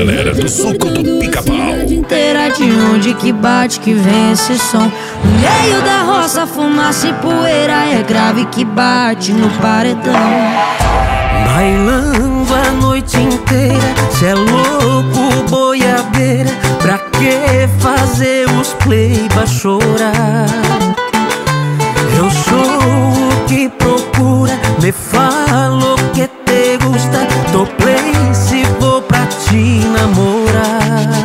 galera do suco do pica-pau. Inteira de onde que bate que vem esse som. No meio da roça, fumaça e poeira, é grave que bate no paredão. Bailando a noite inteira, cê é louco, boiadeira. Pra que fazer os playba chorar? Eu sou o que procura, me falo que te gusta. Tô play se vou pra te namorar.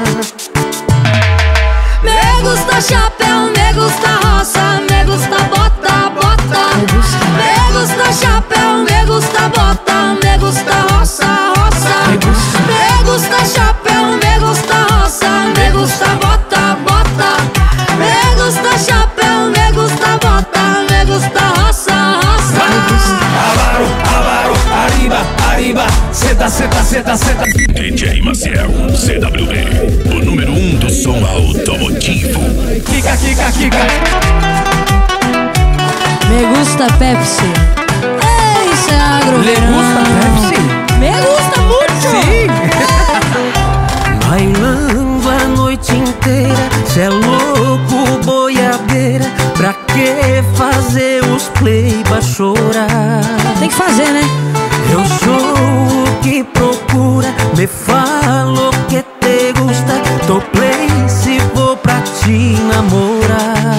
Me gusta chapéu, me gusta roça, me gusta bota, bota. Me gusta chapéu, me gusta bota, me gusta roça, roça. Me gusta chapéu, me gusta roça, me gusta bota, bota. Me gusta chapéu, me gusta bota, me gusta roça, roça. Avaro, avaro, arriba, arriba. Senta, senta, senta, senta. DJ Maciel, CWB, o número 1 do som automotivo. Kika, kika, kika. Me gusta Pepsi. Ei, isso é agro. Le gusta Pepsi? Me gusta muito. Sim. Bailando a noite inteira, cê é louco, boiadeira. Pra que fazer os playba chorar? Tem que fazer, né? Eu sou o que procura, me falo que te gusta. Tô play se vou pra te namorar.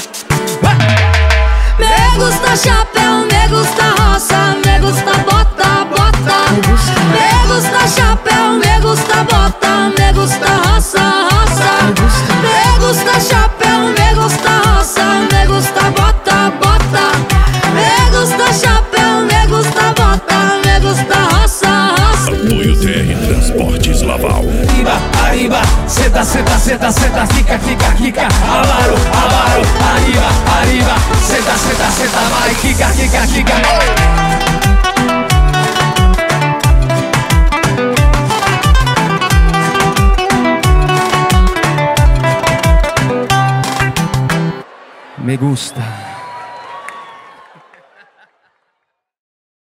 Me gusta chapéu, me gusta roça, me gusta bota, bota. Me gusta chapéu, me gusta bota, me gusta roça, roça. Me gusta chapéu, me gusta roça, me gusta bota, bota. Me gusta chapéu, me gusta bota, me gusta roça, roça. Apoio TR Transportes Laval. Arriba, arriba. Senta, senta, senta, senta. Kika, kika, kika. Avaro, avaro, arriba, arriba. Senta, senta, senta, vai. Kika, kika, kika. Me gusta.